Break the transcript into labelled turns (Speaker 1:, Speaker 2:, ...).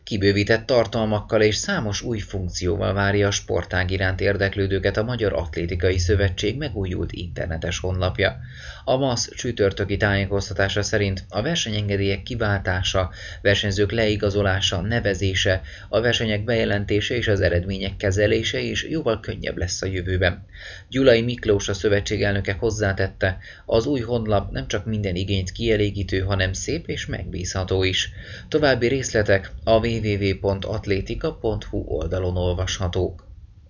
Speaker 1: Kibővített tartalmakkal és számos új funkcióval várja a sportág iránt érdeklődőket a Magyar Atlétikai Szövetség megújult internetes honlapja. A MASZ csütörtöki tájékoztatása szerint a versenyengedélyek kiváltása, versenyzők leigazolása, nevezése, a versenyek bejelentése és az eredmények kezelése is jóval könnyebb lesz a jövőben. Gyulai Miklós, a szövetség elnöke hozzátette, az új honlap nem csak minden igényt kielégítő, hanem szép és megbízható is. További részletek a www.atletica.hu oldalon olvashatók.